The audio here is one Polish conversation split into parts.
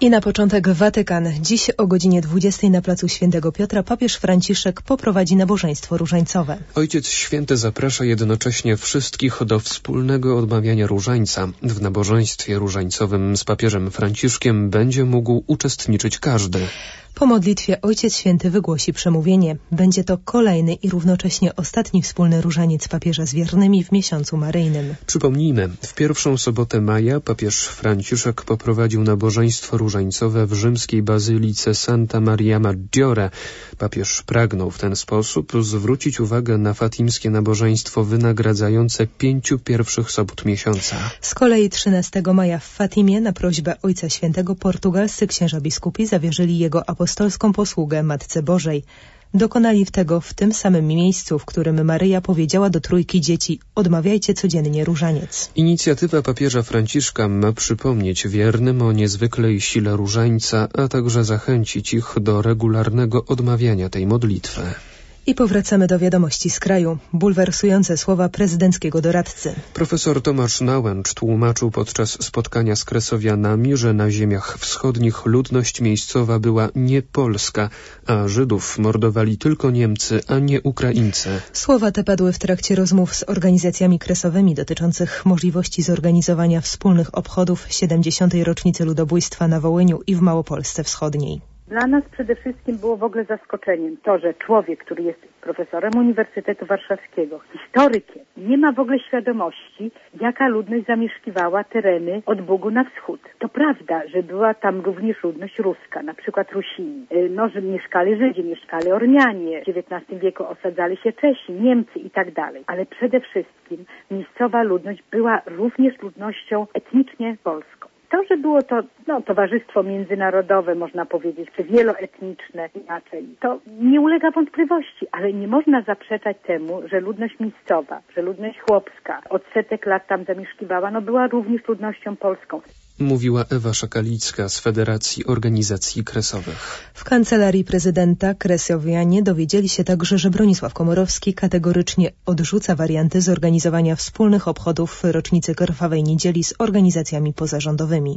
I na początek Watykan. Dziś o godzinie 20 na placu Świętego Piotra papież Franciszek poprowadzi nabożeństwo różańcowe. Ojciec Święty zaprasza jednocześnie wszystkich do wspólnego odmawiania różańca. W nabożeństwie różańcowym z papieżem Franciszkiem będzie mógł uczestniczyć każdy. Po modlitwie Ojciec Święty wygłosi przemówienie. Będzie to kolejny i równocześnie ostatni wspólny różaniec papieża z wiernymi w miesiącu maryjnym. Przypomnijmy, w pierwszą sobotę maja papież Franciszek poprowadził nabożeństwo różańcowe w rzymskiej bazylice Santa Maria Maggiore. Papież pragnął w ten sposób zwrócić uwagę na fatimskie nabożeństwo wynagradzające 5 pierwszych sobot miesiąca. Z kolei 13 maja w Fatimie na prośbę Ojca Świętego portugalscy księża biskupi zawierzyli jego apostolską posługę Matce Bożej. Dokonali tego w tym samym miejscu, w którym Maryja powiedziała do trójki dzieci: odmawiajcie codziennie różaniec. Inicjatywa papieża Franciszka ma przypomnieć wiernym o niezwykłej sile różańca, a także zachęcić ich do regularnego odmawiania tej modlitwy. I powracamy do wiadomości z kraju. Bulwersujące słowa prezydenckiego doradcy. Profesor Tomasz Nałęcz tłumaczył podczas spotkania z Kresowianami, że na ziemiach wschodnich ludność miejscowa była niepolska, a Żydów mordowali tylko Niemcy, a nie Ukraińcy. Słowa te padły w trakcie rozmów z organizacjami kresowymi dotyczących możliwości zorganizowania wspólnych obchodów 70. rocznicy ludobójstwa na Wołyniu i w Małopolsce Wschodniej. Dla nas przede wszystkim było w ogóle zaskoczeniem to, że człowiek, który jest profesorem Uniwersytetu Warszawskiego, historykiem, nie ma w ogóle świadomości, jaka ludność zamieszkiwała tereny od Bugu na wschód. To prawda, że była tam również ludność ruska, na przykład Rusini. Że mieszkali Żydzi, mieszkali Ormianie, w XIX wieku osadzali się Czesi, Niemcy i tak dalej. Ale przede wszystkim miejscowa ludność była również ludnością etnicznie polską. To, że było to towarzystwo międzynarodowe, można powiedzieć, czy wieloetniczne inaczej, to nie ulega wątpliwości, ale nie można zaprzeczać temu, że ludność miejscowa, że ludność chłopska od setek lat tam zamieszkiwała, była również ludnością polską. Mówiła Ewa Szakalicka z Federacji Organizacji Kresowych. W kancelarii prezydenta Kresowianie dowiedzieli się także, że Bronisław Komorowski kategorycznie odrzuca warianty zorganizowania wspólnych obchodów rocznicy Krwawej Niedzieli z organizacjami pozarządowymi.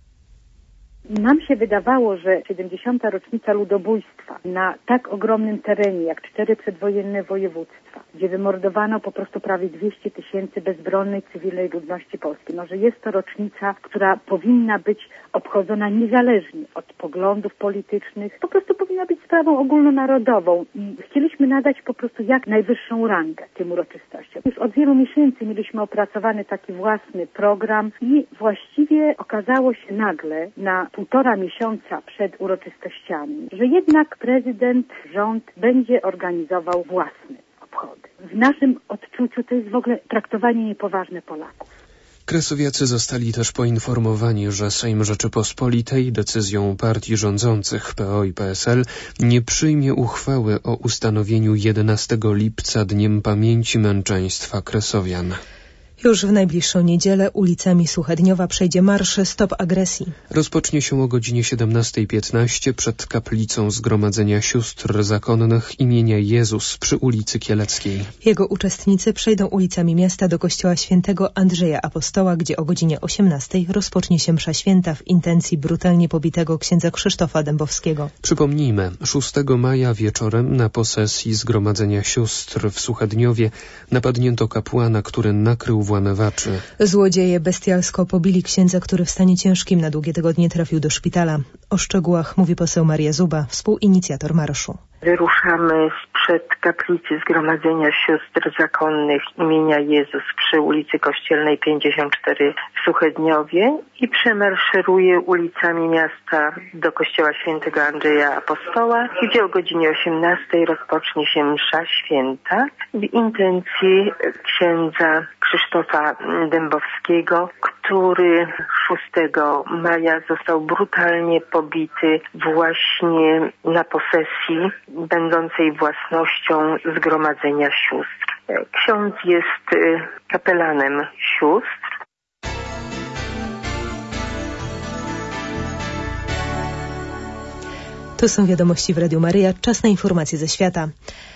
Nam się wydawało, że 70. rocznica ludobójstwa na tak ogromnym terenie jak 4 przedwojenne województwa, gdzie wymordowano po prostu prawie 200 000 bezbronnej cywilnej ludności polskiej, że jest to rocznica, która powinna być obchodzona niezależnie od poglądów politycznych, po prostu powinna być sprawą ogólnonarodową i chcieliśmy nadać po prostu jak najwyższą rangę tym uroczystościom. Już od wielu miesięcy mieliśmy opracowany taki własny program i właściwie okazało się nagle na 1,5 miesiąca przed uroczystościami, że jednak prezydent, rząd będzie organizował własne obchody. W naszym odczuciu to jest w ogóle traktowanie niepoważne Polaków. Kresowiacy zostali też poinformowani, że Sejm Rzeczypospolitej decyzją partii rządzących PO i PSL nie przyjmie uchwały o ustanowieniu 11 lipca Dniem Pamięci Męczeństwa Kresowian. Już w najbliższą niedzielę ulicami Suchedniowa przejdzie marsz Stop Agresji. Rozpocznie się o godzinie 17:15 przed kaplicą Zgromadzenia Sióstr Zakonnych imienia Jezus przy ulicy Kieleckiej. Jego uczestnicy przejdą ulicami miasta do kościoła świętego Andrzeja Apostoła, gdzie o godzinie 18:00 rozpocznie się msza święta w intencji brutalnie pobitego księdza Krzysztofa Dębowskiego. Przypomnijmy, 6 maja wieczorem na posesji Zgromadzenia Sióstr w Suchedniowie napadnięto kapłana, który nakrył włamywaczy. Złodzieje bestialsko pobili księdza, który w stanie ciężkim na długie tygodnie trafił do szpitala. O szczegółach mówi poseł Maria Zuba, współinicjator marszu. Wyruszamy sprzed kaplicy Zgromadzenia Sióstr Zakonnych imienia Jezus przy ulicy Kościelnej 54 w Suchedniowie i przemaszeruje ulicami miasta do kościoła świętego Andrzeja Apostoła, gdzie o godzinie 18:00 rozpocznie się msza święta w intencji księdza Krzysztofa Dębowskiego, który 6 maja został brutalnie pobity właśnie na posesji będącej własnością Zgromadzenia Sióstr. Ksiądz jest kapelanem sióstr. To są wiadomości w Radiu Maryja. Czas na informacje ze świata.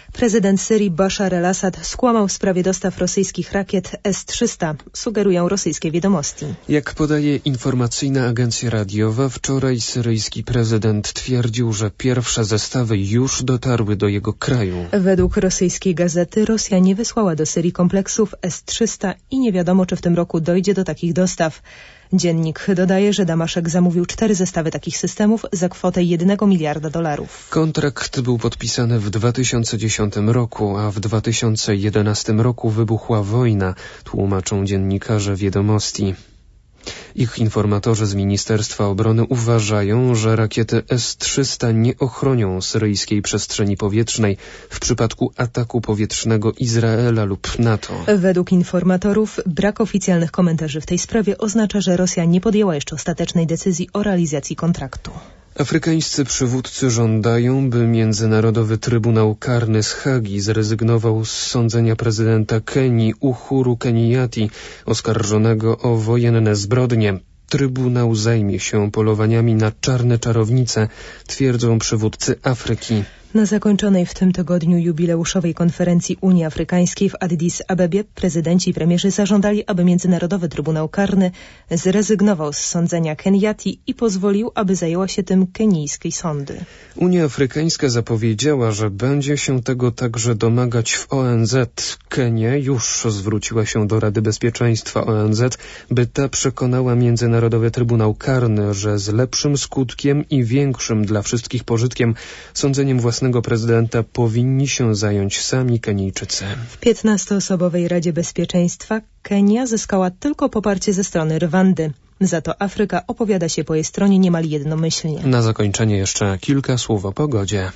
Prezydent Syrii Bashar al-Assad skłamał w sprawie dostaw rosyjskich rakiet S-300, sugerują rosyjskie wiadomości. Jak podaje informacyjna agencja radiowa, wczoraj syryjski prezydent twierdził, że pierwsze zestawy już dotarły do jego kraju. Według rosyjskiej gazety Rosja nie wysłała do Syrii kompleksów S-300 i nie wiadomo, czy w tym roku dojdzie do takich dostaw. Dziennik dodaje, że Damaszek zamówił 4 zestawy takich systemów za kwotę $1 miliarda. Kontrakt był podpisany w 2010 roku, a w 2011 roku wybuchła wojna, tłumaczą dziennikarze Wiadomości. Ich informatorzy z Ministerstwa Obrony uważają, że rakiety S-300 nie ochronią syryjskiej przestrzeni powietrznej w przypadku ataku powietrznego Izraela lub NATO. Według informatorów brak oficjalnych komentarzy w tej sprawie oznacza, że Rosja nie podjęła jeszcze ostatecznej decyzji o realizacji kontraktu. Afrykańscy przywódcy żądają, by Międzynarodowy Trybunał Karny z Hagi zrezygnował z sądzenia prezydenta Kenii Uhuru Kenyaty, oskarżonego o wojenne zbrodnie. Trybunał zajmie się polowaniami na czarne czarownice, twierdzą przywódcy Afryki. Na zakończonej w tym tygodniu jubileuszowej konferencji Unii Afrykańskiej w Addis Abebie prezydenci i premierzy zażądali, aby Międzynarodowy Trybunał Karny zrezygnował z sądzenia Kenyaty i pozwolił, aby zajęła się tym kenijskie sądy. Unia Afrykańska zapowiedziała, że będzie się tego także domagać w ONZ. Kenia już zwróciła się do Rady Bezpieczeństwa ONZ, by ta przekonała Międzynarodowy Trybunał Karny, że z lepszym skutkiem i większym dla wszystkich pożytkiem sądzeniem własnego prezydenta powinni się zająć sami Kenijczycy. W 15-osobowej Radzie Bezpieczeństwa Kenia zyskała tylko poparcie ze strony Rwandy. Za to Afryka opowiada się po jej stronie niemal jednomyślnie. Na zakończenie jeszcze kilka słów o pogodzie.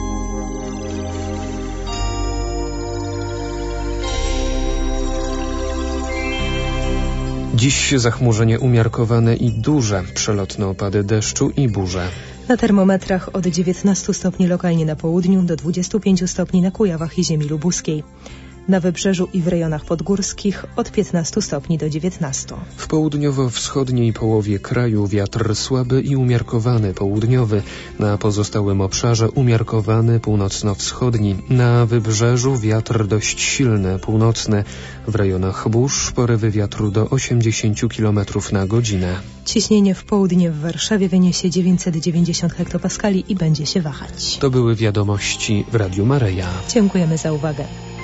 Dziś zachmurzenie umiarkowane i duże, przelotne opady deszczu i burze. Na termometrach od 19 stopni lokalnie na południu do 25 stopni na Kujawach i ziemi lubuskiej. Na wybrzeżu i w rejonach podgórskich od 15 stopni do 19. W południowo-wschodniej połowie kraju wiatr słaby i umiarkowany południowy. Na pozostałym obszarze umiarkowany północno-wschodni. Na wybrzeżu wiatr dość silny, północny. W rejonach burz porywy wiatru do 80 km na godzinę. Ciśnienie w południe w Warszawie wyniesie 990 hektopaskali i będzie się wahać. To były wiadomości w Radiu Maryja. Dziękujemy za uwagę.